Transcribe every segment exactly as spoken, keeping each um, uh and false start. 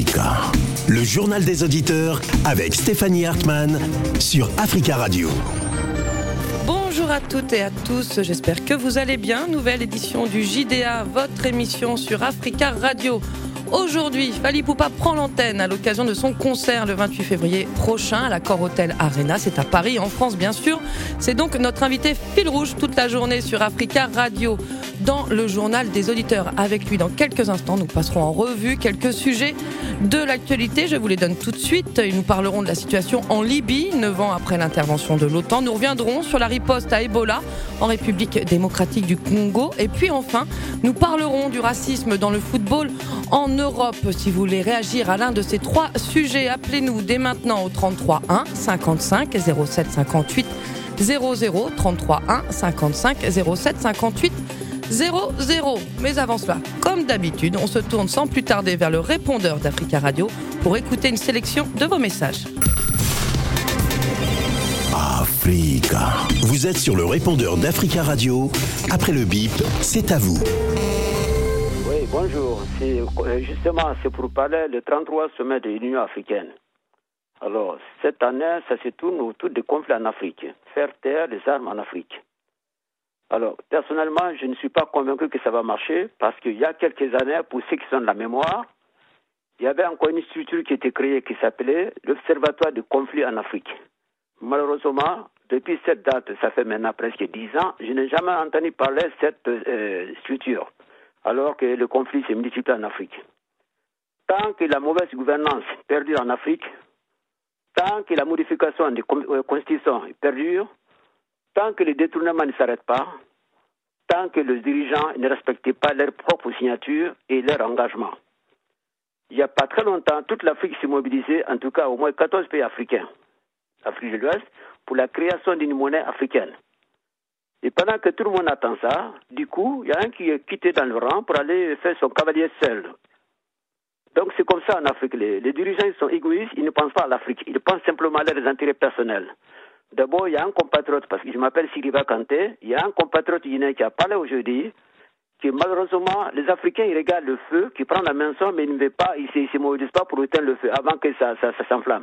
Africa, le journal des auditeurs avec Stéphanie Hartmann sur Africa Radio. Bonjour à toutes et à tous, j'espère que vous allez bien. Nouvelle édition du J D A, votre émission sur Africa Radio. Aujourd'hui, Fally Ipupa prend l'antenne à l'occasion de son concert le vingt-huit février prochain à l'Accor Hotel Arena. C'est à Paris, en France bien sûr. C'est donc notre invité fil rouge toute la journée sur Africa Radio dans le journal des auditeurs. Avec lui dans quelques instants, nous passerons en revue quelques sujets de l'actualité. Je vous les donne tout de suite. Nous parlerons de la situation en Libye, neuf ans après l'intervention de l'OTAN. Nous reviendrons sur la riposte à Ebola en République démocratique du Congo. Et puis enfin, nous parlerons du racisme dans le football en Europe. Si vous voulez réagir à l'un de ces trois sujets, appelez-nous dès maintenant au trente-trois un cinquante-cinq zéro sept cinquante-huit zéro zéro, trente-trois un cinquante-cinq zéro sept cinquante-huit zéro zéro. Mais avant cela, comme d'habitude, on se tourne sans plus tarder vers le répondeur d'Africa Radio pour écouter une sélection de vos messages. Africa. Vous êtes sur le répondeur d'Africa Radio. Après le bip, c'est à vous. Oui, bonjour. C'est, justement, c'est pour parler du trente-trois sommet de l'Union africaine. Alors, cette année, ça se tourne autour des conflits en Afrique. Faire taire les armes en Afrique. Alors, personnellement, je ne suis pas convaincu que ça va marcher parce qu'il y a quelques années, pour ceux qui sont de la mémoire, il y avait encore une structure qui était créée qui s'appelait l'Observatoire des conflits en Afrique. Malheureusement, depuis cette date, ça fait maintenant presque dix ans, je n'ai jamais entendu parler de cette euh, structure, alors que le conflit s'est multiplié en Afrique. Tant que la mauvaise gouvernance perdure en Afrique, tant que la modification des constitutions perdure, tant que le détournement ne s'arrête pas, tant que les dirigeants ne respectent pas leur propre signature et leur engagement. Il n'y a pas très longtemps, toute l'Afrique s'est mobilisée, en tout cas au moins quatorze pays africains, Afrique de l'Ouest, pour la création d'une monnaie africaine. Et pendant que tout le monde attend ça, du coup, il y a un qui est quitté dans le rang pour aller faire son cavalier seul. Donc c'est comme ça en Afrique. Les, les dirigeants ils sont égoïstes, ils ne pensent pas à l'Afrique, ils pensent simplement à leurs intérêts personnels. D'abord, il y a un compatriote, parce que je m'appelle Siriba Kanté, il y a un compatriote guinéen qui a parlé aujourd'hui, que malheureusement, les Africains, ils regardent le feu, qui prend la maison, mais ils ne veulent pas, ils ne se mobilisent pas pour éteindre le feu avant que ça, ça, ça s'enflamme.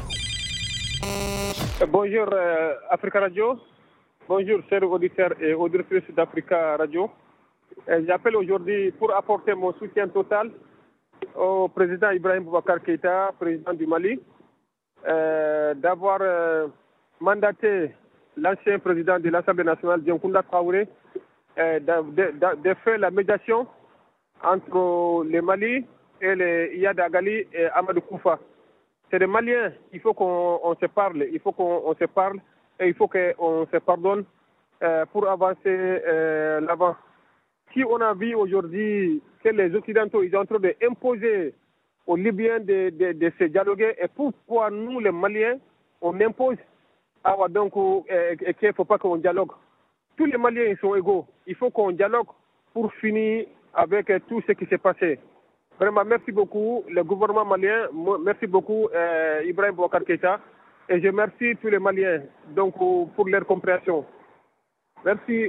Bonjour euh, Africa Radio, bonjour chers auditeurs et auditrices d'Africa Radio. Euh, j'appelle aujourd'hui pour apporter mon soutien total au président Ibrahim Boubacar Keïta, président du Mali, euh, d'avoir euh, mandaté l'ancien président de l'Assemblée nationale, Dioncounda Traoré, euh, de, de, de faire la médiation entre le Mali et les Iyad Agali et Amadou Koufa. C'est des Maliens, il faut qu'on on se parle, il faut qu'on on se parle et il faut qu'on se pardonne euh, pour avancer euh, l'avant. Si on a vu aujourd'hui que les Occidentaux ils sont en train d'imposer aux Libyens de, de, de se dialoguer, et pourquoi nous, les Maliens, on impose ah, donc, euh, et qu'il ne faut pas qu'on dialogue. Tous les Maliens ils sont égaux, il faut qu'on dialogue pour finir avec euh, tout ce qui s'est passé. Vraiment, merci beaucoup, le gouvernement malien, merci beaucoup euh, Ibrahim Boubacar Keïta, et je remercie tous les Maliens donc, pour leur compréhension. Merci.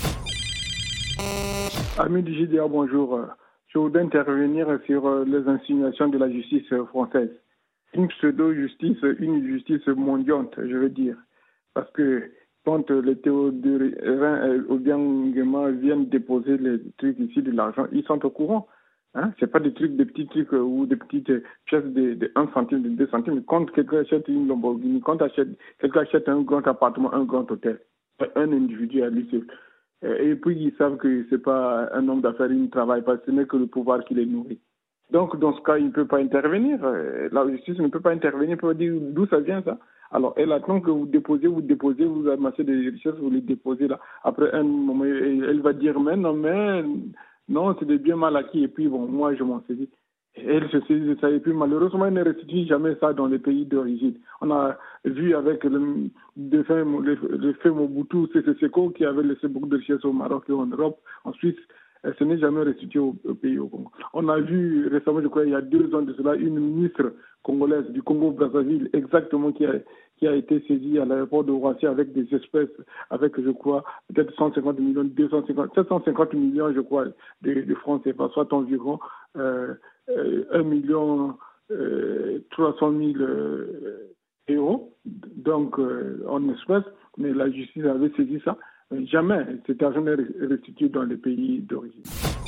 Amis du J D A, bonjour. Je voudrais intervenir sur les insinuations de la justice française. Une pseudo-justice, une justice mondiante, je veux dire. Parce que quand les théodoriens ou bien viennent déposer les trucs ici de l'argent, ils sont au courant. Hein? Ce n'est pas des trucs, des petits trucs ou des petites pièces de, de un centime, de deux centimes. Quand quelqu'un achète une Lamborghini, quand achète, quelqu'un achète un grand appartement, un grand hôtel, un individu à lui seul. Et puis ils savent que ce n'est pas un homme d'affaires, il ne travaille pas, ce n'est que le pouvoir qui les nourrit. Donc dans ce cas, il ne peut pas intervenir. La justice ne peut pas intervenir pour dire d'où ça vient ça. Alors elle attend que vous déposez, vous déposez, vous amassez des richesses, vous les déposez là. Après un moment, elle va dire mais non, mais non, c'est des biens mal acquis. Et puis bon, moi je m'en saisis. Elle se saisit de ça. Et puis malheureusement, elle ne restitue jamais ça dans les pays d'origine. On a vu avec le défunt, le, le fait Mobutu Sese Seko qui avait laissé beaucoup de richesses au Maroc et en Europe, en Suisse. Ce n'est jamais restitué au, au pays au Congo. On a vu récemment, je crois, il y a deux ans de cela, une ministre congolaise du Congo-Brazzaville, exactement, qui a, qui a été saisie à l'aéroport de Roissy avec des espèces, avec, je crois, peut-être cent cinquante millions, deux cent cinquante, sept cent cinquante millions, je crois, de, de francs C F A, soit environ euh, euh, un million euh, trois cent mille euh, euros, donc euh, en espèces, mais la justice avait saisi ça. Jamais cet argent n'est restitué dans les pays d'origine.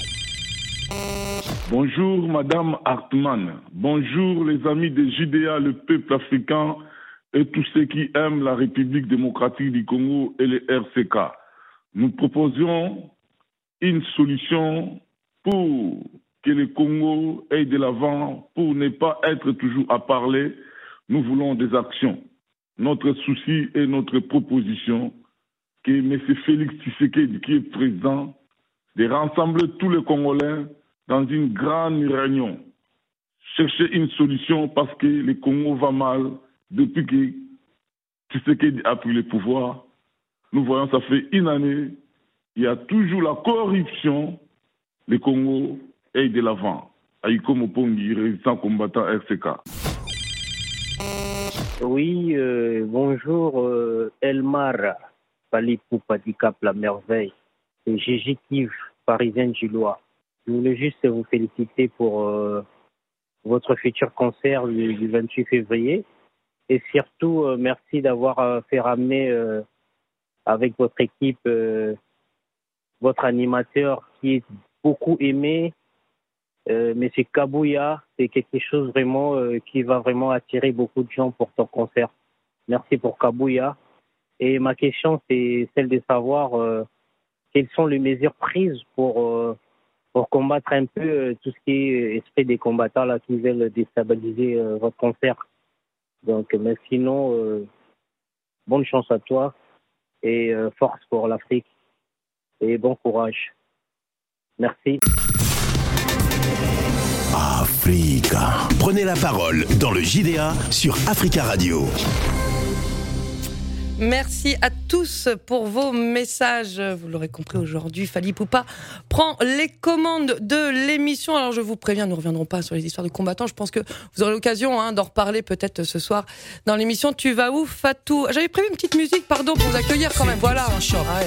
Bonjour Madame Hartmann, bonjour les amis de J D A, le peuple africain et tous ceux qui aiment la République démocratique du Congo et le R C K. Nous proposions une solution pour que le Congo aille de l'avant, pour ne pas être toujours à parler. Nous voulons des actions. Notre souci et notre proposition, que M. Félix Tshisekedi, qui est président, de rassembler tous les Congolais dans une grande réunion. Chercher une solution parce que le Congo va mal depuis que Tshisekedi a pris le pouvoir. Nous voyons, ça fait une année, il y a toujours la corruption. Le Congo est de l'avant. Aïko Mopongi, résistant combattant R C K. Oui, euh, bonjour euh, Elmar, Fali Poupa Dicap, la merveille. C'est Gégé Kiv, parisienne Gillois. Je voulais juste vous féliciter pour euh, votre futur concert du, du vingt-huit février. Et surtout, euh, merci d'avoir euh, fait ramener euh, avec votre équipe euh, votre animateur qui est beaucoup aimé, euh, M. Kabouya. C'est quelque chose vraiment euh, qui va vraiment attirer beaucoup de gens pour ton concert. Merci pour Kabouya. Et ma question, c'est celle de savoir euh, quelles sont les mesures prises pour... Euh, pour combattre un peu euh, tout ce qui est esprit des combattants là, qui veulent déstabiliser euh, votre concert. Donc, mais sinon, euh, bonne chance à toi et euh, force pour l'Afrique et bon courage. Merci. Africa. Prenez la parole dans le J D A sur Africa Radio. Merci à tous pour vos messages. Vous l'aurez compris aujourd'hui, Fali Poupa prend les commandes de l'émission. Alors je vous préviens, nous ne reviendrons pas sur les histoires de combattants. Je pense que vous aurez l'occasion hein, d'en reparler peut-être ce soir dans l'émission Tu vas où, Fatou? J'avais prévu une petite musique, pardon, pour vous accueillir quand même. Voilà. Ah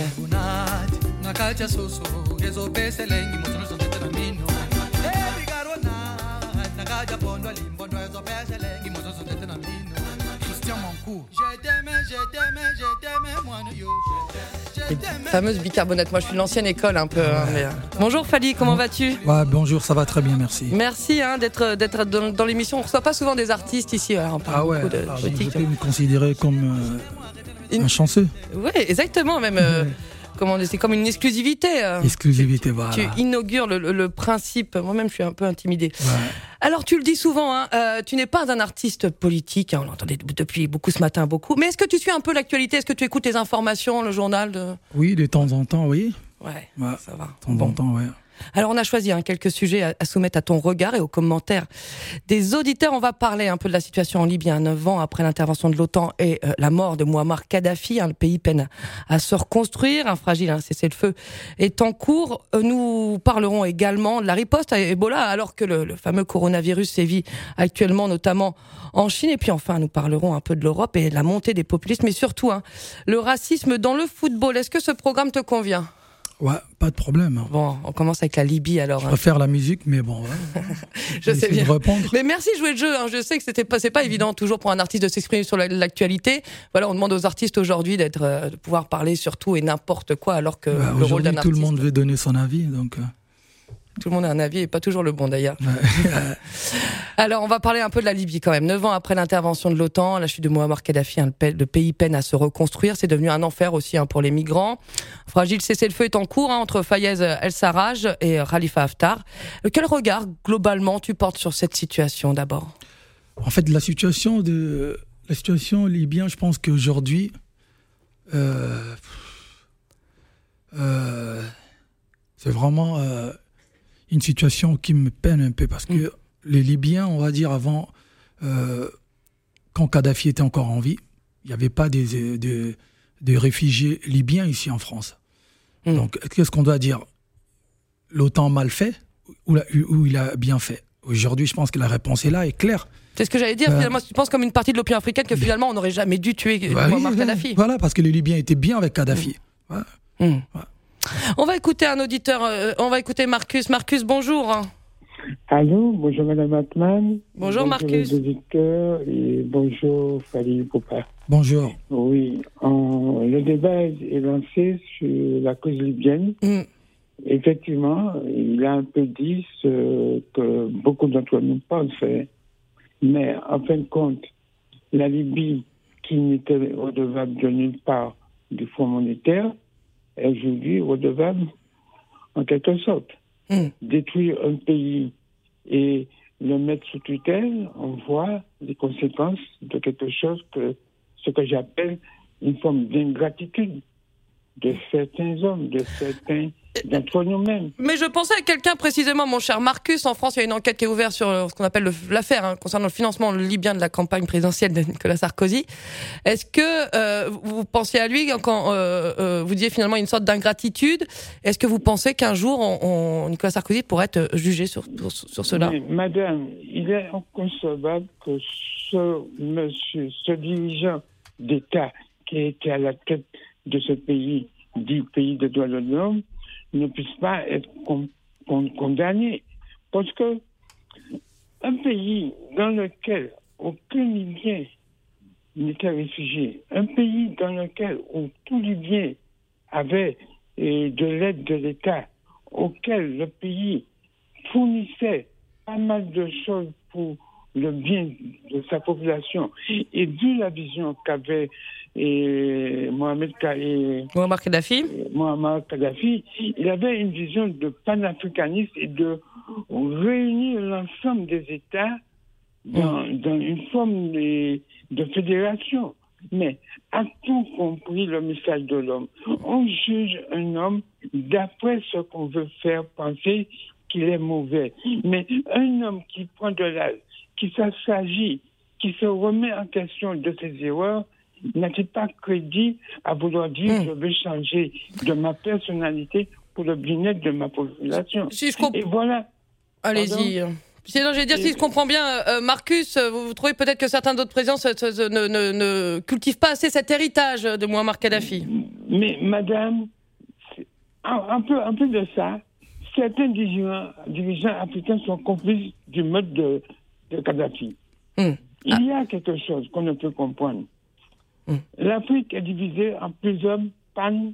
fameuse bicarbonate. Moi, je suis de l'ancienne école un peu. Ouais. Hein, mais... Bonjour Fali, comment bon, vas-tu? Ouais, bonjour, ça va très bien, merci. Merci hein, d'être, d'être dans, dans l'émission. On ne reçoit pas souvent des artistes ici. Alors, on parle ah ouais, beaucoup de alors, je peux me considérer comme euh, Une... un chanceux. Oui, exactement, même. Euh, Comment, c'est comme une exclusivité. Exclusivité, tu, voilà. Tu inaugures le, le, le principe. Moi-même, je suis un peu intimidée. Ouais. Alors, tu le dis souvent, hein, euh, tu n'es pas un artiste politique. Hein, on l'entendait depuis beaucoup ce matin, beaucoup. Mais est-ce que tu suis un peu l'actualité? Est-ce que tu écoutes les informations, le journal de... Oui, de temps en temps, oui. Ouais, ouais. ça va. De temps bon. en temps, ouais. Alors on a choisi hein, quelques sujets à, à soumettre à ton regard et aux commentaires des auditeurs. On va parler un peu de la situation en Libye, hein, neuf ans après l'intervention de l'OTAN et euh, la mort de Mouammar Kadhafi. Hein, le pays peine à se reconstruire, un fragile hein, cessez-le-feu est en cours. Euh, nous parlerons également de la riposte à Ebola alors que le, le fameux coronavirus sévit actuellement, notamment en Chine. Et puis enfin, nous parlerons un peu de l'Europe et de la montée des populistes, mais surtout hein, le racisme dans le football. Est-ce que ce programme te convient ? Ouais, pas de problème. Bon, on commence avec la Libye alors. Je préfère hein. la musique, mais bon. Ouais. Je sais bien. De répondre. Mais merci de jouer le jeu. Hein. Je sais que c'était pas, c'est pas évident toujours pour un artiste de s'exprimer sur l'actualité. Voilà, on demande aux artistes aujourd'hui d'être, euh, de pouvoir parler sur tout et n'importe quoi, alors que bah, le rôle d'un artiste. Tout le monde veut donner son avis, donc. Euh... Tout le monde a un avis et pas toujours le bon d'ailleurs. Ouais. Alors on va parler un peu de la Libye quand même. Neuf ans après l'intervention de l'OTAN, la chute de Mouammar Kadhafi, hein, le pays peine à se reconstruire. C'est devenu un enfer aussi hein, pour les migrants. Fragile cessez-le-feu est en cours hein, entre Fayez El-Sarraj et Khalifa Haftar. Quel regard globalement tu portes sur cette situation d'abord ? En fait, la situation de la situation libyenne, je pense qu'aujourd'hui, euh, euh, c'est vraiment euh, une situation qui me peine un peu parce que mmh. les Libyens, on va dire avant, euh, quand Kadhafi était encore en vie, il n'y avait pas des, des, des réfugiés libyens ici en France. Mmh. Donc, qu'est-ce qu'on doit dire ? L'OTAN mal fait ou, la, ou il a bien fait ? Aujourd'hui, je pense que la réponse est là, est claire. C'est ce que j'allais dire, euh, finalement, tu penses comme une partie de l'opinion africaine que finalement on n'aurait jamais dû tuer bah Mouammar oui, Kadhafi. Voilà, parce que les Libyens étaient bien avec Kadhafi. Mmh. Ouais. Mmh. Ouais. On va écouter un auditeur, euh, on va écouter Marcus. Marcus, bonjour. Allô, bonjour Madame Atman. Bonjour, bonjour Marcus. Bonjour les auditeurs et bonjour Fali Poupa. Bonjour. Oui, en, le débat est lancé sur la cause libyenne. Mm. Effectivement, il a un peu dit ce que beaucoup d'entre nous pensent, mais en fin de compte, la Libye, qui n'était redevable de nulle part du Fonds monétaire, est aujourd'hui redevable en quelque sorte. Mm. Détruire un pays et le mettre sous tutelle, on voit les conséquences de quelque chose que ce que j'appelle une forme d'ingratitude de certains hommes, de certains d'entre nous-mêmes. Mais je pensais à quelqu'un précisément, mon cher Marcus. En France, il y a une enquête qui est ouverte sur ce qu'on appelle le, l'affaire hein, concernant le financement libyen de la campagne présidentielle de Nicolas Sarkozy. Est-ce que euh, vous pensiez à lui quand euh, euh, vous disiez finalement une sorte d'ingratitude? Est-ce que vous pensez qu'un jour, on, on, Nicolas Sarkozy pourrait être jugé sur, sur, sur cela? Mais, madame, il est inconcevable que ce monsieur, ce dirigeant d'État qui était à la tête de ce pays, dit pays de droits de l'homme, ne puisse pas être con, con, condamné. Parce que un pays dans lequel aucun Libyen n'était réfugié, un pays dans lequel où tout Libyen avait eh, de l'aide de l'État, auquel le pays fournissait pas mal de choses pour le bien de sa population, et vu la vision qu'avait et Mohamed, et, Mohamed Kadhafi. Mohamed Kadhafi, il avait une vision de panafricanisme et de réunir l'ensemble des États dans, mmh. dans une forme de, de fédération. Mais a-t-on compris le message de l'homme? On juge un homme d'après ce qu'on veut faire penser qu'il est mauvais. Mais un homme qui prend de l'âge, qui s'assagit, qui se remet en question de ses erreurs, n'a-t-il pas crédit à vouloir dire mmh. je vais changer de ma personnalité pour le bien-être de ma population. Si je comp... Et voilà. Allez-y. Sinon, je vais dire, Et... si je comprends bien, euh, Marcus, vous, vous trouvez peut-être que certains d'autres présidents se, se, se, ne, ne, ne cultivent pas assez cet héritage de Muammar Kadhafi. Mais madame, un, un, peu, un peu de ça, certains dirigeants, dirigeants africains sont complices du mode de, de Kadhafi. Mmh. Il ah. y a quelque chose qu'on ne peut comprendre. Mmh. L'Afrique est divisée en plusieurs pan,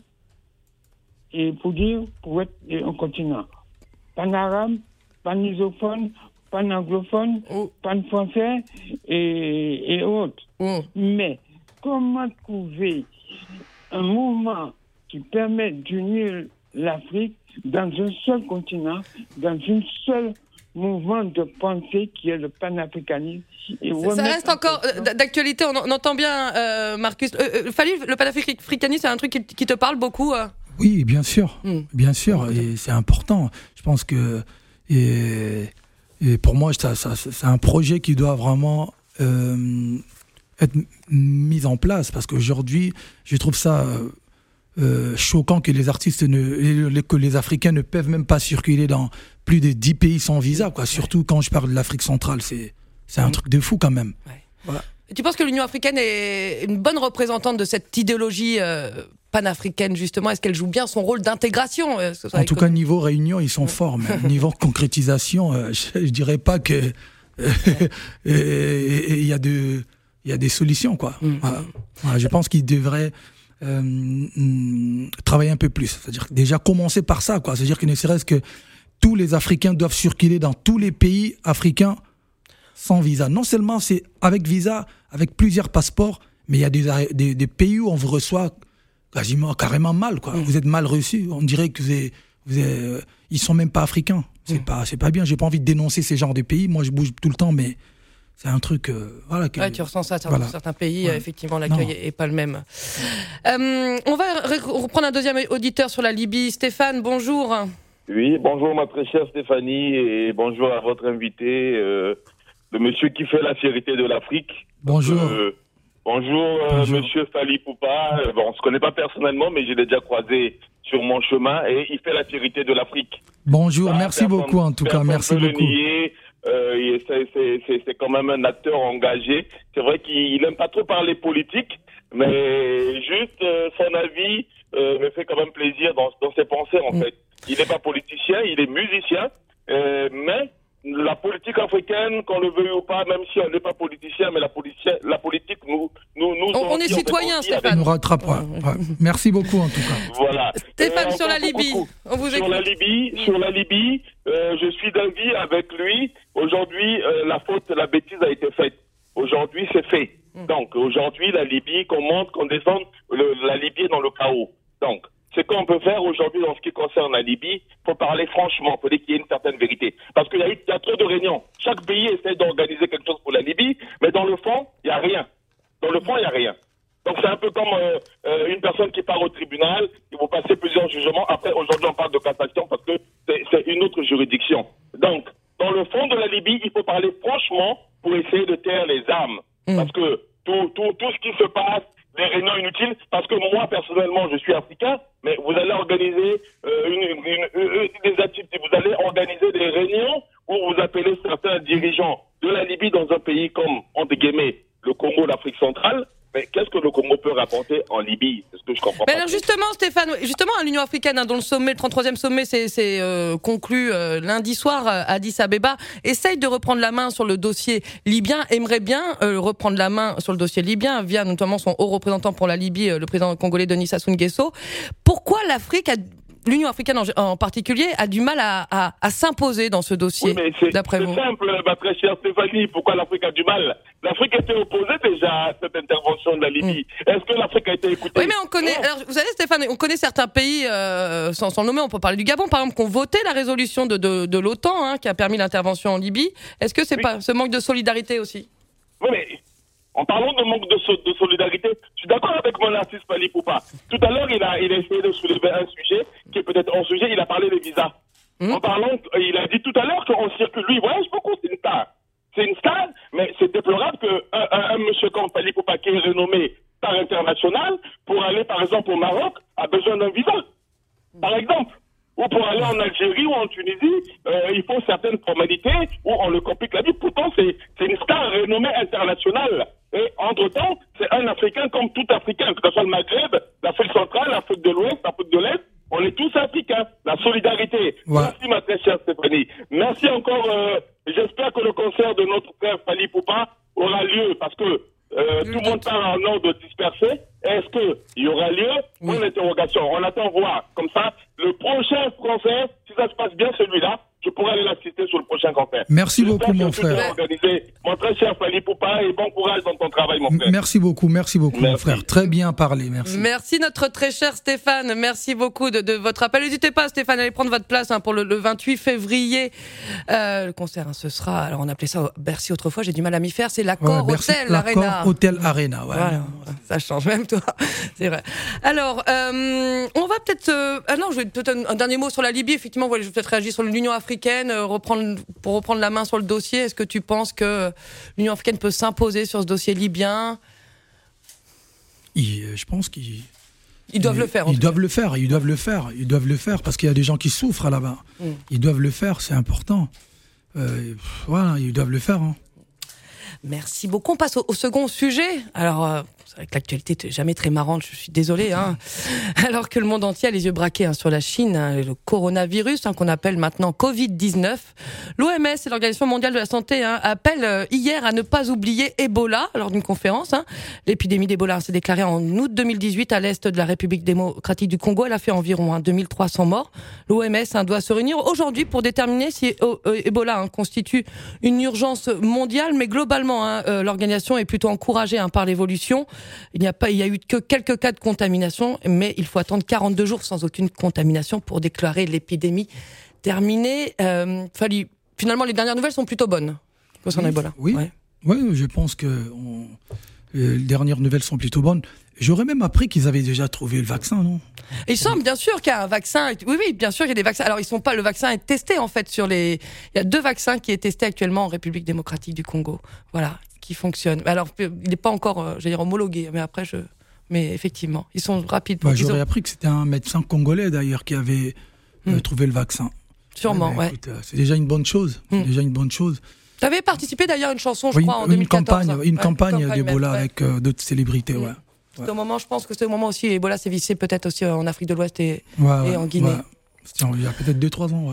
et pour dire, pour être un continent. Pan-arabe, pan-isophone, pan-anglophone, oh. pan-français et, et autres. Oh. Mais comment trouver un mouvement qui permet d'unir l'Afrique dans un seul continent, dans une seule mouvement de pensée qui est le panafricanisme. Et ça reste encore question... d'actualité, on, on entend bien, euh, Marcus. Euh, euh, Fali, le panafricanisme, c'est un truc qui, qui te parle beaucoup euh... Oui, bien sûr, mm. bien sûr, et c'est important. Je pense que, et, et pour moi, ça, ça, c'est un projet qui doit vraiment euh, être mis en place, parce qu'aujourd'hui, je trouve ça euh, choquant que les artistes, ne, que les Africains ne peuvent même pas circuler dans plus de dix pays sans visa, quoi. Surtout quand je parle de l'Afrique centrale, c'est, c'est un mmh. truc de fou quand même. Ouais. Voilà. Et tu penses que l'Union africaine est une bonne représentante de cette idéologie euh, panafricaine, justement? Est-ce qu'elle joue bien son rôle d'intégration? En tout cas, niveau réunion, ils sont forts, mais niveau concrétisation, euh, je, je dirais pas que il y a de, il y a des solutions, quoi. Mmh. Voilà. Voilà, je pense qu'ils devraient euh, travailler un peu plus. C'est-à-dire déjà commencer par ça, quoi. C'est-à-dire que ne serait-ce que tous les Africains doivent circuler dans tous les pays africains sans visa. Non seulement c'est avec visa, avec plusieurs passeports, mais il y a des, des, des pays où on vous reçoit quasiment, carrément mal, quoi. Mmh. Vous êtes mal reçus. On dirait que vous êtes, vous êtes, euh, ils sont même pas africains. C'est mmh. pas, c'est pas bien. J'ai pas envie de dénoncer ces genres de pays. Moi, je bouge tout le temps, mais c'est un truc, euh, voilà. Que, ouais, tu ressens ça voilà. Dans certains pays, ouais. effectivement, l'accueil non. est pas le même. Euh, on va reprendre un deuxième auditeur sur la Libye. Stéphane, bonjour. Oui, bonjour ma très chère Stéphanie et bonjour à votre invité, euh, le monsieur qui fait la fierté de l'Afrique. Bonjour. Euh, bonjour, euh, bonjour, monsieur Fali Poupa. Euh, bon, on se connaît pas personnellement, mais je l'ai déjà croisé sur mon chemin et il fait la fierté de l'Afrique. Bonjour, bah, merci personne, beaucoup en tout cas, merci beaucoup. Le nier, euh, c'est, c'est, c'est, c'est quand même un acteur engagé. C'est vrai qu'il n'aime pas trop parler politique, mais juste euh, son avis euh, me fait quand même plaisir dans, dans ses pensées en mmh. fait. Il n'est pas politicien, il est musicien, euh, mais la politique africaine, qu'on le veuille ou pas, même si on n'est pas politicien, mais la, politicien, la politique nous... nous, nous on, on est citoyen, Stéphane. Nous rattrape, ouais. Ouais. Merci beaucoup, en tout cas. Voilà. Stéphane, euh, sur la Libye, on vous sur écoute. La Libye, sur la Libye, euh, je suis d'avis avec lui. Aujourd'hui, euh, la faute, la bêtise a été faite. Aujourd'hui, c'est fait. Mm. Donc, aujourd'hui, la Libye, qu'on monte, qu'on descende, le, la Libye est dans le chaos. Donc, ce qu'on peut faire aujourd'hui dans ce qui concerne la Libye, il faut parler franchement, il faut dire qu'il y ait une certaine vérité. Parce qu'il y a, eu, il y a trop de réunions. Chaque pays essaie d'organiser quelque chose pour la Libye, mais dans le fond, il n'y a rien. Dans le fond, il n'y a rien. Donc c'est un peu comme euh, euh, une personne qui part au tribunal, il faut passer plusieurs jugements. Après, aujourd'hui, on parle de cassation parce que c'est, c'est une autre juridiction. Donc, dans le fond de la Libye, il faut parler franchement pour essayer de taire les âmes. Mmh. Parce que tout, tout, tout ce qui se passe, des réunions inutiles, parce que moi, personnellement, je suis africain, mais vous allez organiser euh, une, une, une, une, des activités, vous allez organiser des réunions où vous appelez certains dirigeants de la Libye dans un pays comme, entre guillemets, le Congo, l'Afrique centrale. Mais qu'est-ce que le Congo peut rapporter en Libye? C'est ce que je comprends mais pas. Alors justement, Stéphane, justement, à l'Union africaine, hein, dont le sommet, le trente-troisième sommet, c'est, c'est euh, conclu euh, lundi soir à Addis Abeba, essaye de reprendre la main sur le dossier libyen, aimerait bien euh, reprendre la main sur le dossier libyen via notamment son haut représentant pour la Libye, euh, le président congolais Denis Sassou Nguesso. Pourquoi l'Afrique a L'Union africaine en, en particulier a du mal à, à, à s'imposer dans ce dossier, oui, mais c'est, d'après c'est vous. C'est simple, ma très chère Stéphanie. Pourquoi l'Afrique a du mal? L'Afrique était opposée déjà à cette intervention de la Libye. Mmh. Est-ce que l'Afrique a été écoutée? Oui, mais on connaît. Alors, vous savez, Stéphane, on connaît certains pays, euh, sans, sans le nommer, on peut parler du Gabon, par exemple, qui ont voté la résolution de, de, de l'OTAN, hein, qui a permis l'intervention en Libye. Est-ce que c'est oui. pas ce manque de solidarité aussi? Oui, mais. En parlant de manque de, so- de solidarité, je suis d'accord avec mon artiste Fally Poupa. Tout à l'heure, il a, il a essayé de soulever un sujet qui est peut-être un sujet, il a parlé des visas. Mmh. En parlant, il a dit tout à l'heure qu'on circule, lui, il voyage beaucoup, c'est une star. C'est une star, mais c'est déplorable qu'un un, un monsieur comme Fally Poupa, qui est renommé star international, pour aller par exemple au Maroc, a besoin d'un visa. Par exemple. Ou pour aller en Algérie ou en Tunisie, euh, il faut certaines formalités où on le complique la vie. Pourtant, c'est, c'est une star renommée internationale. Et entre-temps, c'est un Africain comme tout Africain, que ce soit le Maghreb, l'Afrique centrale, l'Afrique de l'Ouest, l'Afrique de l'Est, on est tous Africains. La solidarité. Ouais. Merci, ma très chère Stéphanie. Merci encore. Euh, j'espère que le concert de notre frère Fally Poupa aura lieu, parce que Euh, tout le monde parle en ordre dispersé. Est-ce qu'il y aura lieu? Oui. Une interrogation. On attend voir. Comme ça, le prochain concert, si ça se passe bien celui-là, je pourrai aller l'assister sur le prochain concert. Merci J'espère beaucoup, mon frère. Organisé. Mon très cher Fally Poupa, et bon courage dans ton travail, mon frère. Merci beaucoup, merci beaucoup, merci. Mon frère. Très bien parlé, merci. Merci, notre très cher Stéphane. Merci beaucoup de, de votre appel. N'hésitez pas, Stéphane, à aller prendre votre place hein, pour le, le vingt-huit février. Euh, le concert, hein, ce sera, alors on appelait ça Bercy autrefois, j'ai du mal à m'y faire, c'est l'Accor ouais, Hotel l'Accor Arena. Hotel Arena, ouais. Voilà, ça change même, toi. C'est vrai. Alors, euh, on va peut-être. Euh, ah non, je vais peut-être un, un dernier mot sur la Libye. Effectivement, je vais peut-être réagir sur l'Union africaine, euh, reprendre, pour reprendre la main sur le dossier. Est-ce que tu penses que l'Union africaine peut s'imposer sur ce dossier libyen? Il, je pense qu'ils. Ils doivent ils, le faire. Ils doivent le faire. Ils doivent le faire. Ils doivent le faire parce qu'il y a des gens qui souffrent là-bas. Mm. Ils doivent le faire. C'est important. Euh, voilà, ils doivent le faire. Hein. Merci beaucoup. On passe au, au second sujet. Alors, euh, c'est vrai que l'actualité n'est jamais très marrante, je suis désolée. Hein. Alors que le monde entier a les yeux braqués hein, sur la Chine, hein, le coronavirus hein, qu'on appelle maintenant covid dix-neuf. L'O M S et l'Organisation mondiale de la santé hein, appellent euh, hier à ne pas oublier Ebola lors d'une conférence. Hein. L'épidémie d'Ebola hein, s'est déclarée en août deux mille dix-huit à l'est de la République démocratique du Congo. Elle a fait environ hein, deux mille trois cents morts. L'O M S hein, doit se réunir aujourd'hui pour déterminer si euh, euh, Ebola hein, constitue une urgence mondiale, mais globalement, hein, euh, l'organisation est plutôt encouragée hein, par l'évolution. Il n'y a pas, il y a eu que quelques cas de contamination, mais il faut attendre quarante-deux jours sans aucune contamination pour déclarer l'épidémie terminée. Euh, Fally, finalement, les dernières nouvelles sont plutôt bonnes concernant oui, Ebola. Oui, ouais. Oui, je pense que on, les dernières nouvelles sont plutôt bonnes. J'aurais même appris qu'ils avaient déjà trouvé le vaccin, non? Il semble bien sûr qu'il y a un vaccin. Oui, oui, bien sûr, il y a des vaccins. Alors, ils sont pas. Le vaccin est testé en fait sur les. Il y a deux vaccins qui est testé actuellement en République démocratique du Congo. Voilà, qui fonctionnent. Alors, il n'est pas encore, euh, j'allais dire homologué, mais après je. Mais effectivement, ils sont rapides. Bah, j'aurais ont... appris que c'était un médecin congolais d'ailleurs qui avait euh, mmh. trouvé le vaccin. Sûrement, ouais. ouais. Écoute, euh, c'est déjà une bonne chose. Mmh. C'est déjà une bonne chose. Tu avais participé d'ailleurs à une chanson, je oui, crois, en une deux mille quatorze. Campagne, hein. une ouais, campagne, une campagne d'Ebola même, ouais. avec euh, d'autres célébrités, mmh. ouais. C'est au moment, je pense que c'est au moment aussi Ebola s'est vissé peut-être aussi en Afrique de l'Ouest et, ouais, et en Guinée. Ouais. C'était il y a peut-être deux trois ans, ouais.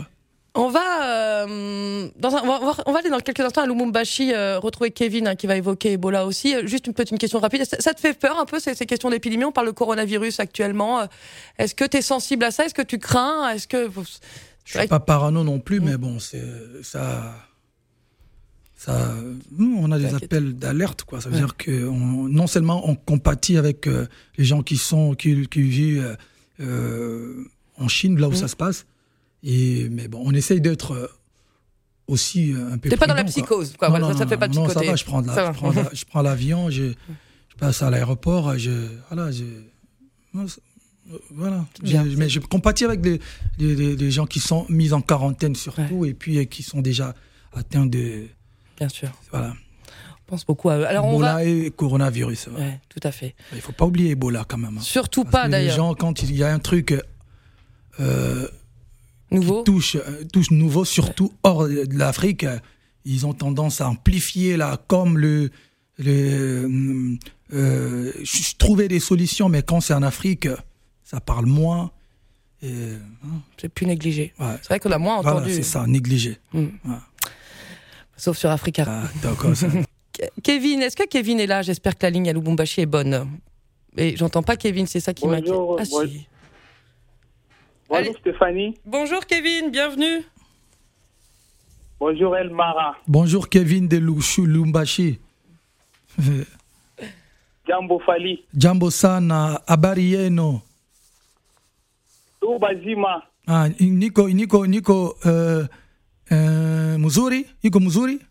On va, euh, dans un, on, va, on va aller dans quelques instants à Lubumbashi euh, retrouver Kevin hein, qui va évoquer Ebola aussi. Juste une petite question rapide. Ça, ça te fait peur un peu ces, ces questions d'épidémie? On parle de coronavirus actuellement. Est-ce que tu es sensible à ça? Est-ce que tu crains? Est-ce que je suis pas parano non plus, mmh. mais bon, c'est ça. Ça, nous, on a des T'inquiète. appels d'alerte, quoi. Ça veut ouais. dire que on, non seulement on compatit avec euh, les gens qui sont qui, qui vivent euh, en Chine, là où mmh. ça se passe. Et, mais bon, on essaye d'être aussi un peu. T'es pas dans la psychose, quoi. quoi. Non, voilà, non, ça, ça fait pas de non, psychoter. Ça va, je prends, la, je, prends la, je prends l'avion, je, je passe à l'aéroport, je, voilà, je, voilà. Je, mais je compatis avec les, les, les, les gens qui sont mis en quarantaine surtout, ouais. et puis qui sont déjà atteints de. Bien sûr. Voilà. On pense beaucoup à eux. Alors, Ebola on va... et coronavirus. Ouais. Ouais, tout à fait. Il faut pas oublier Ebola quand même. Hein. Surtout Parce pas que d'ailleurs. Les gens, quand il y a un truc. Euh, Nouveau. Qui touche, touche nouveau, surtout ouais. hors de l'Afrique, ils ont tendance à amplifier là, comme le, le euh, je trouvais des solutions, mais quand c'est en Afrique, ça parle moins. Et, hein. C'est plus négligé. Ouais. C'est vrai qu'on a moins entendu. Voilà, c'est ça, négligé. Mmh. Ouais. Sauf sur Africa. Ah, d'accord. Ça... Kevin, est-ce que Kevin est là? J'espère que la ligne à Lubumbashi est bonne. Et j'entends pas Kevin, c'est ça qui m'inquiète. Ah, bon... si. Bonjour Allez. Stéphanie. Bonjour Kevin, bienvenue. Bonjour Elmara. Bonjour Kevin de Lubumbashi. Jambo Fali. Jambo sana, habari yenu? Tubazima. Ah, niko niko niko uh, uh, mzuri? Iko mzuri?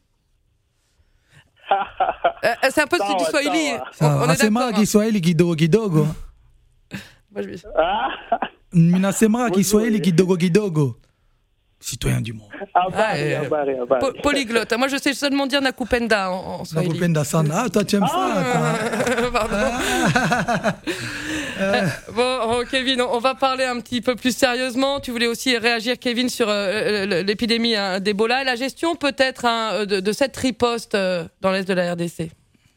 euh, c'est un peu du Swahili. On est d'accord. Kiswahili kidogo kidogo. Moi je vais. Minasema Kiswahili kidogo kidogo. Citoyen du monde. Abari, ah, abari, abari. Po- polyglotte. Moi, je sais seulement dire Nakupenda en, en Swahili. Nakupenda sana. Ah, toi, tu aimes ah, ça, pardon. Ah. euh, bon, Kevin, on va parler un petit peu plus sérieusement. Tu voulais aussi réagir, Kevin, sur euh, l'épidémie hein, d'Ebola et la gestion peut-être hein, de, de cette riposte euh, dans l'est de la R D C.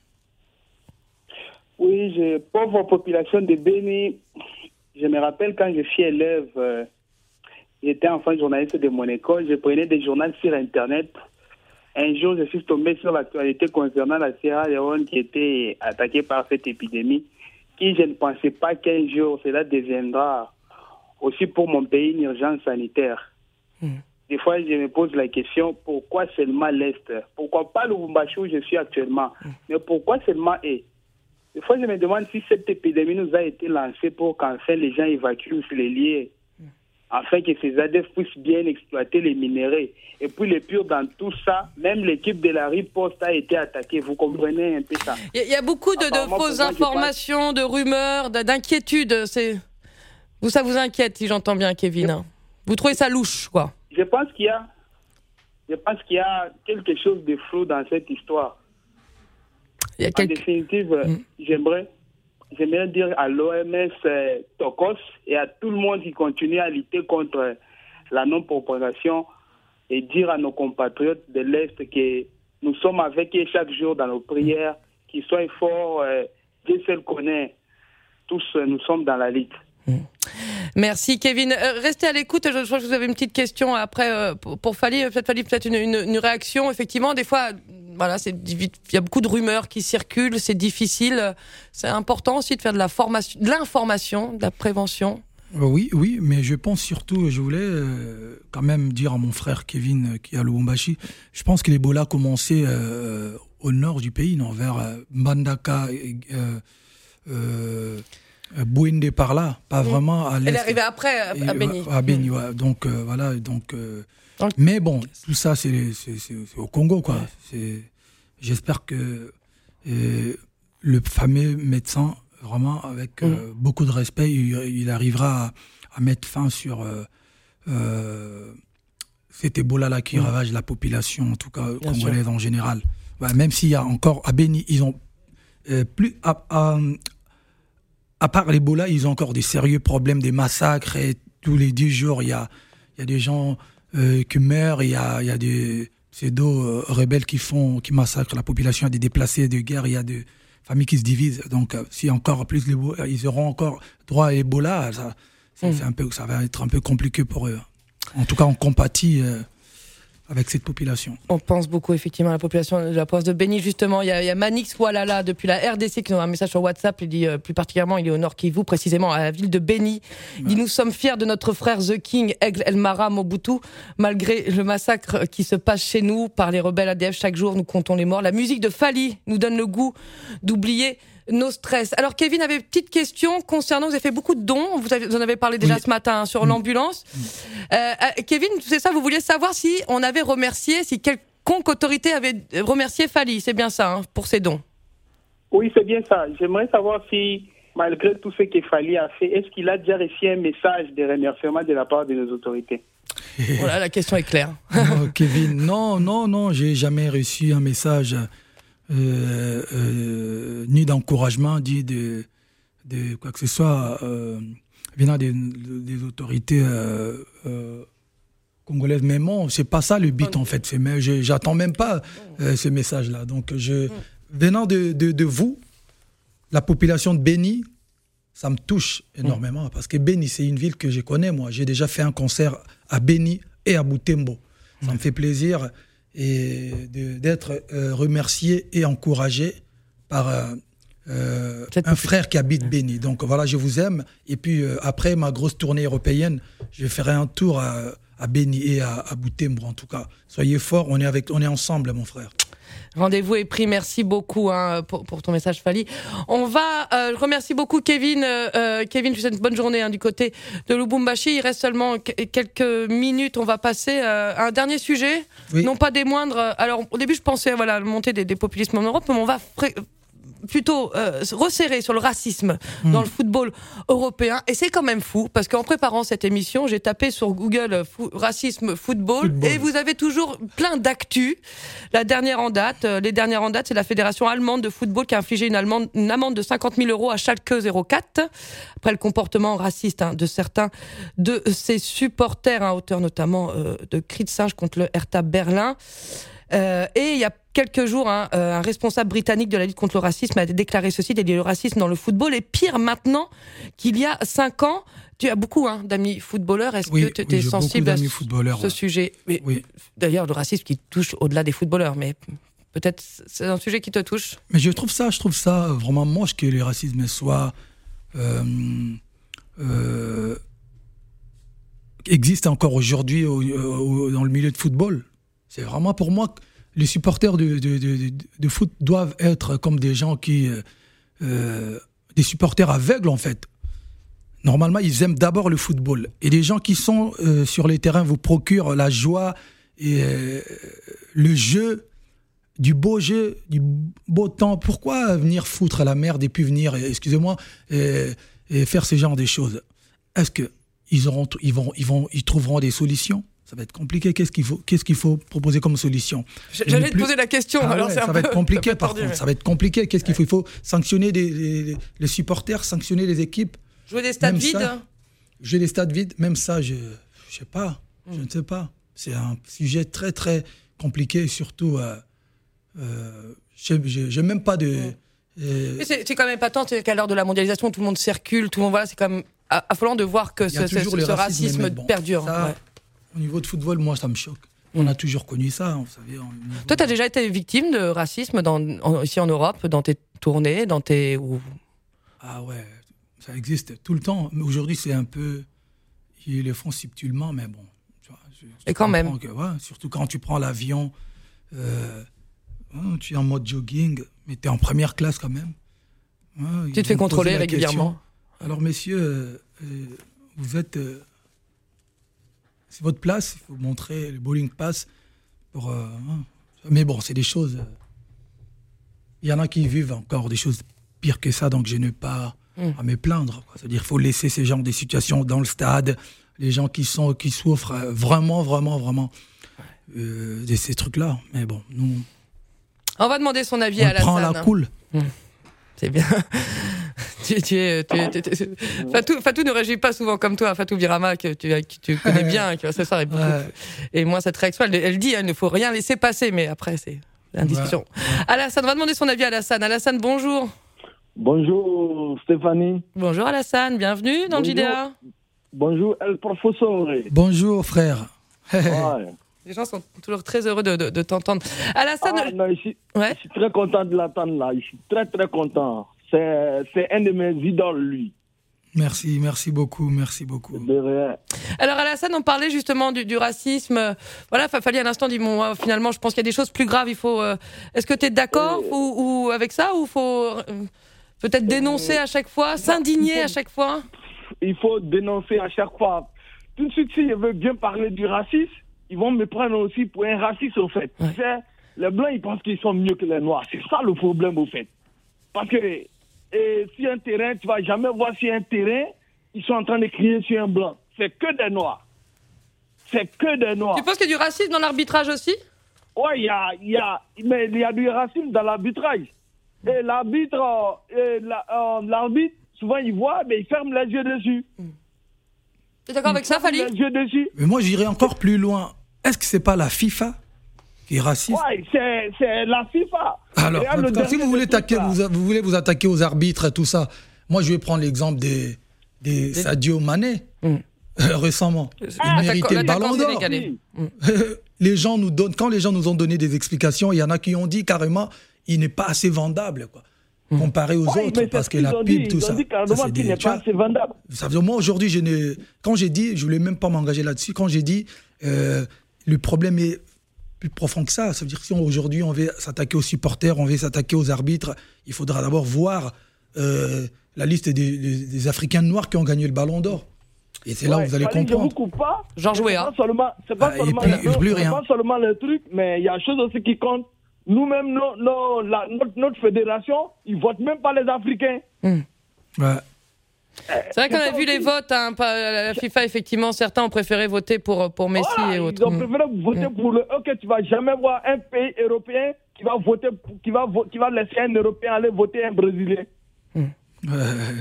Oui, je, pauvre population de Béni. Je me rappelle quand je suis élève, euh, j'étais enfant journaliste de mon école, je prenais des journaux sur Internet. Un jour, je suis tombé sur l'actualité concernant la Sierra Leone qui était attaquée par cette épidémie, qui je ne pensais pas qu'un jour cela deviendra aussi pour mon pays une urgence sanitaire. Mmh. Des fois, je me pose la question, pourquoi seulement l'Est? Pourquoi pas Lubumbashi où je suis actuellement? Mmh. Mais pourquoi seulement E? Des fois, je me demande si cette épidémie nous a été lancée pour qu'enfin les gens évacuent les lieux, afin que ces A D F puissent bien exploiter les minéraux. Et puis, le pire dans tout ça, même l'équipe de la riposte a été attaquée. Vous comprenez un peu ça? Il y, y a beaucoup de, de fausses moi, informations, pense... de rumeurs, d'inquiétudes. C'est... Vous, ça vous inquiète, si j'entends bien, Kevin. Hein. Vous trouvez ça louche, quoi? Je pense qu'il y a, je pense qu'il y a quelque chose de flou dans cette histoire. Il y a en quelque... définitive, mmh. j'aimerais, j'aimerais dire à l'O M S euh, Tokos et à tout le monde qui continue à lutter contre la non-propagation et dire à nos compatriotes de l'Est que nous sommes avec eux chaque jour dans nos prières, qu'ils soient forts, euh, Dieu seul connaît, tous euh, nous sommes dans la lutte. Mmh. Merci Kevin. Euh, restez à l'écoute. Je, je crois que vous avez une petite question après euh, pour, pour Fali. Peut-être Fali, peut-être une, une, une réaction. Effectivement, des fois, voilà, c'est il y a beaucoup de rumeurs qui circulent. C'est difficile. C'est important aussi de faire de la formation, de l'information, de la prévention. Oui, oui, mais je pense surtout, je voulais euh, quand même dire à mon frère Kevin euh, qui est à Lubumbashi, je pense que l'Ebola a commencé euh, au nord du pays, non, vers euh, Mbandaka. Euh, euh, Bouinde par là, pas mmh. vraiment à l'est. Elle est arrivée après à, à Béni. À Béni, mmh. ouais. Donc euh, voilà, donc. Euh, le... Mais bon, tout ça c'est, c'est, c'est, c'est au Congo, quoi. Ouais. C'est, j'espère que euh, le fameux médecin, vraiment avec mmh. euh, beaucoup de respect, il, il arrivera à, à mettre fin sur euh, euh, cet Ebola là qui mmh. ravage la population, en tout cas Bien congolaise sûr. En général. Ouais, même s'il y a encore à Béni, ils ont euh, plus à, à À part l'Ebola, ils ont encore des sérieux problèmes, des massacres. Et tous les dix jours, il y a, il y a des gens euh, qui meurent. Il y a, il y a des pseudo-rebelles qui font, qui massacrent la population. Il y a des déplacés de guerre. Il y a des familles qui se divisent. Donc, euh, si encore plus ils auront encore droit à l'Ebola, ça, c'est, mmh. c'est un peu, ça va être un peu compliqué pour eux. En tout cas, on compatit euh, avec cette population. On pense beaucoup effectivement à la population de la province de Béni. Justement, il y a, il y a Manix Walala depuis la R D C qui nous a un message sur WhatsApp. Il dit euh, plus particulièrement, il est au Nord Kivu, précisément à la ville de Béni. Il dit, nous sommes fiers de notre frère The King, Aigle El Mara Mobutu. Malgré le massacre qui se passe chez nous par les rebelles A D F, chaque jour nous comptons les morts. La musique de Fally nous donne le goût d'oublier nos stress. Alors Kevin avait une petite question concernant, vous avez fait beaucoup de dons, vous, avez, vous en avez parlé déjà oui. ce matin hein, sur oui. l'ambulance. Oui. Euh, Kevin, c'est ça, vous vouliez savoir si on avait remercié, si quelconque autorité avait remercié Fally, c'est bien ça, hein, pour ses dons? Oui, c'est bien ça. J'aimerais savoir si, malgré tout ce que Fally a fait, est-ce qu'il a déjà reçu un message de remerciement de la part de nos autorités? Voilà, la question est claire. Non, Kevin, non, non, non, j'ai jamais reçu un message Euh, euh, ni d'encouragement, ni de, de quoi que ce soit euh, venant des, des autorités euh, euh, congolaises. Mais non, c'est pas ça le but en fait. C'est, mais je, j'attends même pas euh, ce message-là. Donc, je, venant de, de, de vous, la population de Béni, ça me touche énormément parce que Béni, c'est une ville que je connais. Moi, j'ai déjà fait un concert à Béni et à Butembo. Ça mmh. me fait plaisir. Et de, d'être euh, remercié et encouragé par euh, euh, un frère qui habite Béni. Donc voilà, je vous aime. Et puis euh, après ma grosse tournée européenne, je ferai un tour à, à Béni et à, à Butembo en tout cas. Soyez forts, on est, avec, on est ensemble mon frère. Rendez-vous est pris, merci beaucoup hein, pour, pour ton message Fally. On va, euh, je remercie beaucoup Kevin. Euh, Kevin, je vous souhaite une bonne journée hein, du côté de Lubumbashi. Il reste seulement qu- quelques minutes, on va passer euh, à un dernier sujet, oui. non pas des moindres. Alors au début je pensais voilà, monter des, des populismes en Europe, mais on va fr- plutôt euh, resserrer sur le racisme mmh. dans le football européen. Et c'est quand même fou, parce qu'en préparant cette émission, j'ai tapé sur Google fou- racisme football, football, et vous avez toujours plein d'actu. La dernière en date, euh, les dernières en date, c'est la Fédération allemande de football qui a infligé une, allemande, une amende de cinquante mille euros à Schalke zéro quatre, après le comportement raciste hein, de certains de ses supporters, hein, auteurs notamment euh, de cris de singe contre le Hertha Berlin. Euh, et il y a quelques jours, hein, euh, un responsable britannique de la lutte contre le racisme a déclaré ceci, il y a le racisme dans le football est pire maintenant qu'il y a cinq ans. Tu as beaucoup hein, d'amis footballeurs, est-ce oui, que tu es oui, sensible à ce, ce ouais. sujet mais, oui. D'ailleurs, le racisme qui touche au-delà des footballeurs, mais peut-être c'est un sujet qui te touche. Mais je trouve ça, je trouve ça vraiment moche que le racisme soit... Euh, euh, existe encore aujourd'hui au, au, dans le milieu de football. C'est vraiment pour moi, les supporters de, de, de, de foot doivent être comme des gens qui... Euh, des supporters aveugles en fait. Normalement, ils aiment d'abord le football. Et les gens qui sont euh, sur les terrains vous procurent la joie et euh, le jeu, du beau jeu, du beau temps. Pourquoi venir foutre la merde et puis venir, excusez-moi, et, et faire ce genre de choses? Est-ce qu'ils auront, ils vont, ils vont, ils trouveront des solutions? Ça va être compliqué. Qu'est-ce qu'il faut, qu'est-ce qu'il faut proposer comme solution? J'allais te plus... poser la question. Ah alors ouais, c'est ça un va peu, être compliqué. peu Par tordu, contre, mais... ça va être compliqué. Qu'est-ce qu'il faut? Il faut sanctionner des, les, les supporters, sanctionner les équipes. Jouer des stades même vides. Ça, jouer des stades vides, même ça, je, je sais pas. Mm. Je ne sais pas. C'est un sujet très très compliqué, surtout. Euh, euh, je n'ai même pas de. Mm. Euh... Mais c'est, c'est quand même pas tant qu'à l'heure de la mondialisation, tout le monde circule, tout le monde voilà, c'est quand même affolant de voir que ce, ce, ce racisme bon, perdure. Ça, ouais. Au niveau de football, moi, ça me choque. On a toujours connu ça, vous savez. Niveau... Toi, tu as déjà été victime de racisme dans, en, ici en Europe, dans tes tournées, dans tes. Ou... Ah ouais, ça existe tout le temps. Mais aujourd'hui, c'est un peu. Ils le font subtilement, mais bon. Tu vois, je, je Et quand même. Que, ouais, surtout quand tu prends l'avion, euh, tu es en mode jogging, mais tu es en première classe quand même. Ouais, tu te fais contrôler régulièrement. Question. Alors, messieurs, euh, euh, vous êtes. Euh, c'est votre place, il faut montrer le boarding pass. Pour, euh, hein. Mais bon, c'est des choses. Euh, il y en a qui vivent encore des choses pires que ça, donc je n'ai pas mmh. à me plaindre. Quoi. C'est-à-dire qu'il faut laisser ces gens des situations dans le stade, les gens qui, sont, qui souffrent vraiment, vraiment, vraiment euh, de ces trucs-là. Mais bon, nous. On va demander son avis on à Alassane. On prend la cool. Mmh. C'est bien. tu, tu es, tu es, tu es, tu es... Fatou, Fatou ne réagit pas souvent comme toi, Fatou Birama, que tu, que tu connais bien, qui va ce soir est beaucoup. Ouais. Et moi, cette réaction, elle, elle dit, il ne faut rien laisser passer, mais après, c'est une discussion. Ouais. Alassane, on va demander son avis à Alassane. Alassane, bonjour. Bonjour Stéphanie. Bonjour Alassane, bienvenue dans bonjour. Le J D A. Bonjour, El Professeur. Bonjour, frère. Ouais. Les gens sont toujours très heureux de, de, de t'entendre. Alassane... Ah, non, je, suis, ouais. je suis très content de l'attendre là. Je suis très, très content. C'est, c'est un de mes idoles, lui. Merci, merci beaucoup, merci beaucoup. De rien. Alors Alassane, on parlait justement du, du racisme. Voilà, Fali à l'instant dit bon, euh, finalement, je pense qu'il y a des choses plus graves. Il faut. Euh, est-ce que tu es d'accord euh... ou, ou avec ça, ou faut euh, peut-être dénoncer à chaque fois, s'indigner faut, à chaque fois? Il faut dénoncer à chaque fois. Tout de suite, si je veux bien parler du racisme, ils vont me prendre aussi pour un raciste, au fait. Ouais. C'est, les Blancs, ils pensent qu'ils sont mieux que les Noirs. C'est ça le problème, au fait. Parce que et, si un terrain, tu vas jamais voir si un terrain, ils sont en train de crier sur un Blanc. C'est que des Noirs. C'est que des Noirs. Tu penses qu'il y a du racisme dans l'arbitrage aussi? Oui, il y a, y a, mais il y a du racisme dans l'arbitrage. Et l'arbitre, et la, euh, l'arbitre, souvent, il voit, mais il ferme les yeux dessus. Tu es d'accord avec ça, Fali? Les yeux dessus. Mais moi, j'irais encore plus loin. Est-ce que c'est pas la FIFA qui est raciste? Oui, c'est, c'est la FIFA. Alors, quand si vous voulez, taquer, vous, vous voulez vous attaquer aux arbitres et tout ça, moi, je vais prendre l'exemple des, des, des... Sadio Mané, mm. euh, récemment. Ah, il méritait le ballon d'or. Mm. Les gens nous donnent, quand les gens nous ont donné des explications, il y en a qui ont dit carrément, il n'est pas assez vendable, quoi. Comparé aux ouais, autres, parce que la pub, tout ça, ça c'est des, pas assez vendable. Ça veut dire, moi aujourd'hui, je ne, quand j'ai dit, je voulais même pas m'engager là-dessus. Quand j'ai dit, euh, le problème est plus profond que ça. Ça veut dire que si on, aujourd'hui on veut s'attaquer aux supporters, on veut s'attaquer aux arbitres, il faudra d'abord voir euh, la liste des, des, des Africains noirs qui ont gagné le Ballon d'or. Et c'est ouais, là où vous allez comprendre. Je vous coupe pas. Jean Jouet, hein. C'est pas seulement, c'est pas, ah, seulement, puis, le, plus c'est pas seulement le truc, mais il y a chose aussi qui compte. Nous-mêmes, nos, nos, la, notre, notre fédération, ils ne votent même pas les Africains. Mmh. Ouais. C'est vrai qu'on a vu les votes, hein, la FIFA, effectivement, certains ont préféré voter pour, pour Messi voilà, et autres. Ils ont préféré mmh. voter pour le... Ok, tu ne vas jamais voir un pays européen qui va, voter, qui va, qui va laisser un Européen aller voter un Brésilien. Mmh. Ouais.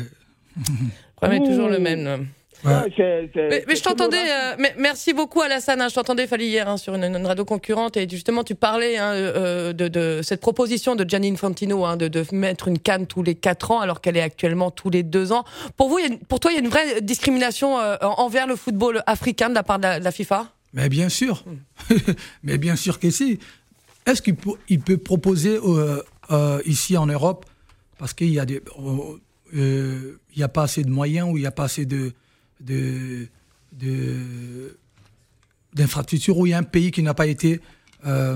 Le problème est toujours le même. Ouais. Ouais, c'est, c'est, mais, mais je t'entendais, euh, mais merci beaucoup Alassane, hein, je t'entendais Fali hier hein, sur une, une radio concurrente et justement tu parlais hein, euh, de, de cette proposition de Gianni Infantino hein, de, de mettre une CAN tous les quatre ans alors qu'elle est actuellement tous les deux ans. Pour vous, il y a, pour toi, il y a une vraie discrimination euh, envers le football africain de la part de la, de la FIFA? Mais bien sûr, mm. mais bien sûr que si. Est-ce qu'il peut, il peut proposer euh, euh, ici en Europe, parce qu'il y a des, euh, il y a pas assez de moyens ou il y a pas assez de De, de, d'infrastructures où il y a un pays qui n'a pas été euh,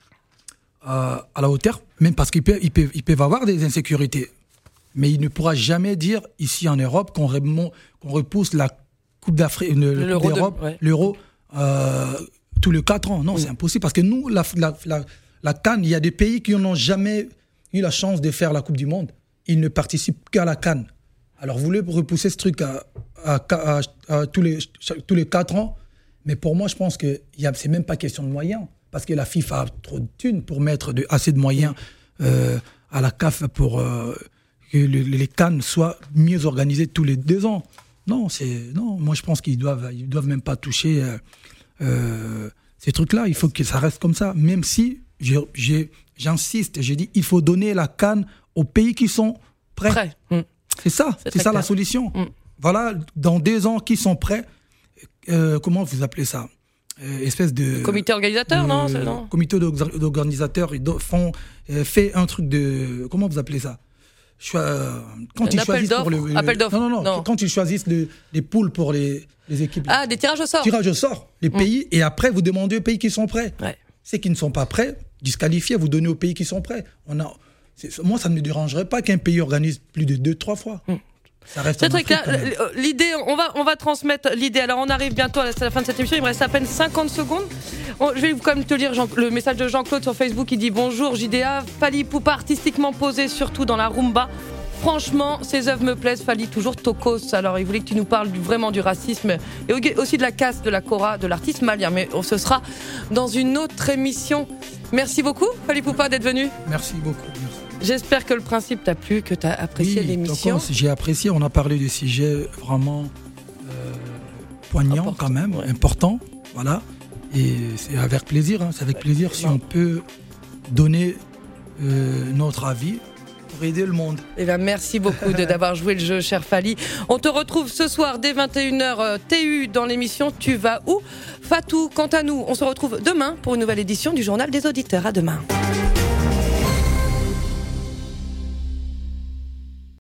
à, à la hauteur, même parce qu'ils peuvent, ils peuvent, ils peuvent avoir des insécurités. Mais il ne pourra jamais dire, ici en Europe, qu'on, remont, qu'on repousse la Coupe d'Afrique, le, l'euro, coupe d'Europe, de, ouais. l'Euro, euh, tous les quatre ans. Non, oui. C'est impossible. Parce que nous, la, la, la, la CAN, il y a des pays qui n'ont jamais eu la chance de faire la Coupe du Monde. Ils ne participent qu'à la CAN. Alors, vous voulez repousser ce truc à, à, à, à, à tous, les, tous les quatre ans, mais pour moi, je pense que y a, c'est même pas question de moyens, parce que la FIFA a trop de thunes pour mettre de, assez de moyens euh, à la C A F pour euh, que le, les CAN soient mieux organisés tous les deux ans. Non, c'est, non moi, je pense qu'ils doivent, ils doivent même pas toucher euh, euh, ces trucs-là. Il faut que ça reste comme ça, même si, j'ai, j'ai, j'insiste, j'ai dit, il faut donner la CAN aux pays qui sont prêts. Prêt. Mmh. C'est ça, c'est, c'est ça clair. La solution. Mm. Voilà, dans deux ans, qui sont prêts, euh, comment vous appelez ça euh, espèce de... Comité organisateur, euh, non, c'est, non Comité d'organisateurs, ils font, euh, fait un truc de... Comment vous appelez ça Cho- euh, Quand un ils choisissent d'offre, pour le, le... Appel d'offres. Non, non, non, non. Quand ils choisissent le, les poules pour les, les équipes... Ah, des tirages au sort. Tirages au sort, les mm. pays, et après, vous demandez aux pays qui sont prêts. Ouais. Ceux qui ne sont pas prêts, disqualifiés, vous donnez aux pays qui sont prêts. On a... C'est, moi, ça ne me dérangerait pas qu'un pays organise plus de deux, trois fois. Mm. Ça reste c'est très clair. L'idée, on va, on va transmettre l'idée. Alors, on arrive bientôt à la fin de cette émission. Il me reste à peine cinquante secondes. On, je vais quand même te lire Jean, le message de Jean-Claude sur Facebook. Il dit bonjour J D A. Fali Poupa artistiquement posé, surtout dans la rumba. Franchement, ses œuvres me plaisent. Fali toujours tocos. Alors, il voulait que tu nous parles du, vraiment du racisme et aussi de la casse de la kora de l'artiste malien. Mais oh, ce sera dans une autre émission. Merci beaucoup, Fali Poupa, d'être venu. Merci beaucoup. Merci. J'espère que le principe t'a plu, que tu as apprécié oui, l'émission. J'ai apprécié, on a parlé de sujets vraiment euh, poignants important, quand même, ouais. importants. Voilà. Et c'est avec plaisir, hein, c'est avec plaisir si on peut donner euh, notre avis pour aider le monde. Eh bien, merci beaucoup de, d'avoir joué le jeu, cher Fally. On te retrouve ce soir dès vingt et une heures T U dans l'émission Tu vas où ? Fatou, quant à nous, on se retrouve demain pour une nouvelle édition du Journal des auditeurs. À demain.